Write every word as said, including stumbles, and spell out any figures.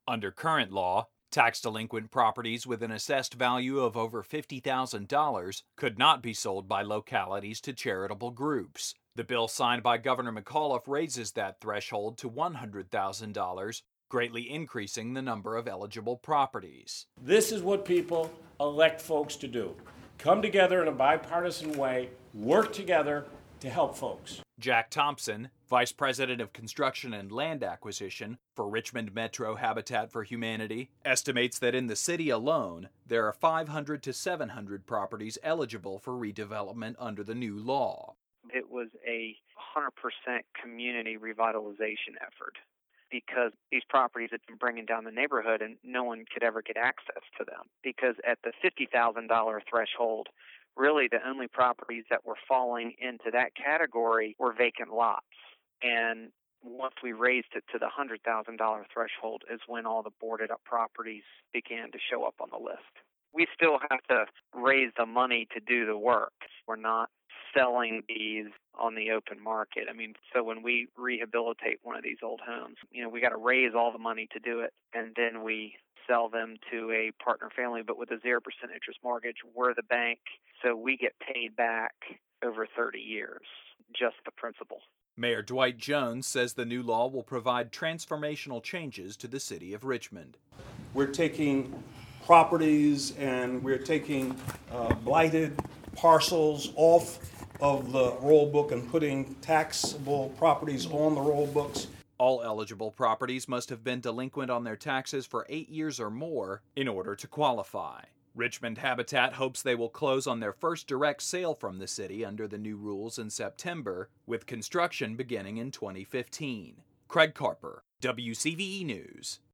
Under current law, tax delinquent properties with an assessed value of over fifty thousand dollars could not be sold by localities to charitable groups. The bill signed by Governor McAuliffe raises that threshold to one hundred thousand dollars, greatly increasing the number of eligible properties. This is what people elect folks to do. Come together in a bipartisan way, work together to help folks. Jack Thompson, Vice President of Construction and Land Acquisition for Richmond Metro Habitat for Humanity, estimates that in the city alone, there are five hundred to seven hundred properties eligible for redevelopment under the new law. It was a one hundred percent community revitalization effort because these properties had been bringing down the neighborhood and no one could ever get access to them. Because at the fifty thousand dollars threshold, really the only properties that were falling into that category were vacant lots. And once we raised it to the one hundred thousand dollars threshold is when all the boarded up properties began to show up on the list. We still have to raise the money to do the work. We're not selling these on the open market. I mean, so when we rehabilitate one of these old homes, you know, we got to raise all the money to do it, and then we sell them to a partner family, but with a zero percent interest mortgage. We're the bank, so we get paid back over thirty years, just the principal. Mayor Dwight Jones says the new law will provide transformational changes to the city of Richmond. We're taking properties and we're taking uh, blighted parcels off of the roll book and putting taxable properties on the roll books. All eligible properties must have been delinquent on their taxes for eight years or more in order to qualify. Richmond Habitat hopes they will close on their first direct sale from the city under the new rules in September, with construction beginning in twenty fifteen. Craig Carper, W C V E News.